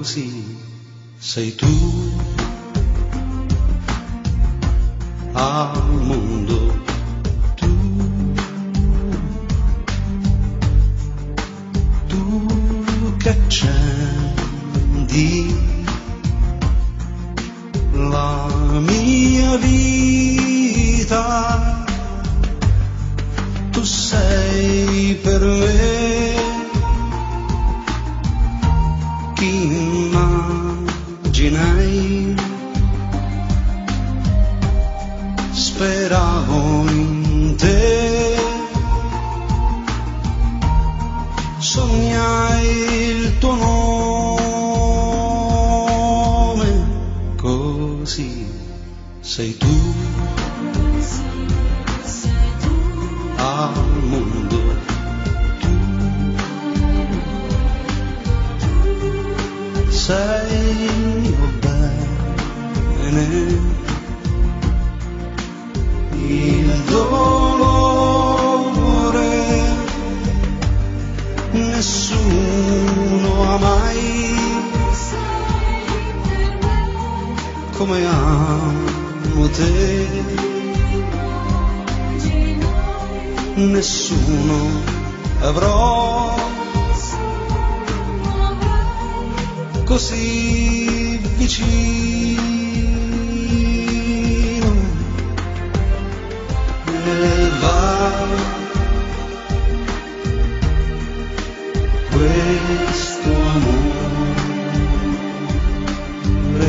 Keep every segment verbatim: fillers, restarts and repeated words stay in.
così sei tu al mondo, tu, tu che accendi la mia vita, tu sei per me chi immaginai, speravo in te, sognai il tuo nome, così sei tu al mondo, tu sei il mio bene, il dolore nessuno ha mai come amo te, nessuno avrò così vicino. E va questo amore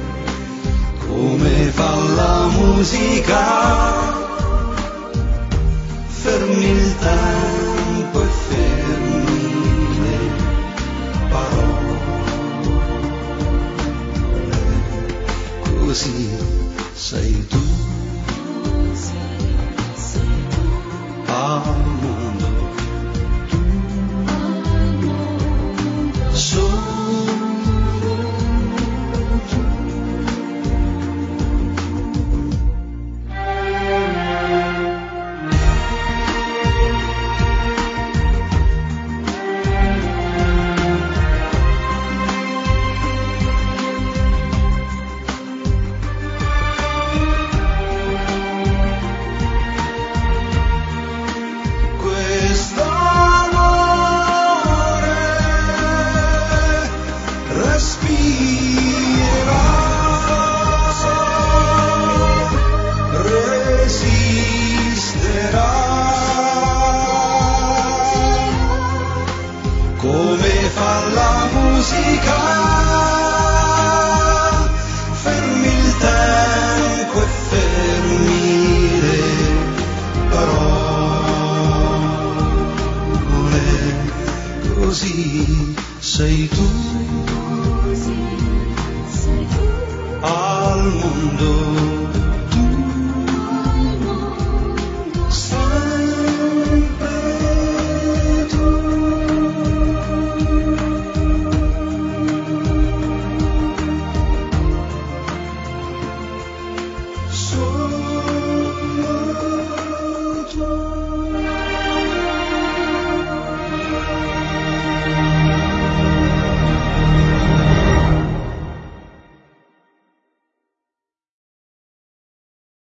come fa la musica, fermi il tempo e fermi le parole, così sei tu al mondo, tu solo tu. Così sei tu al mondo.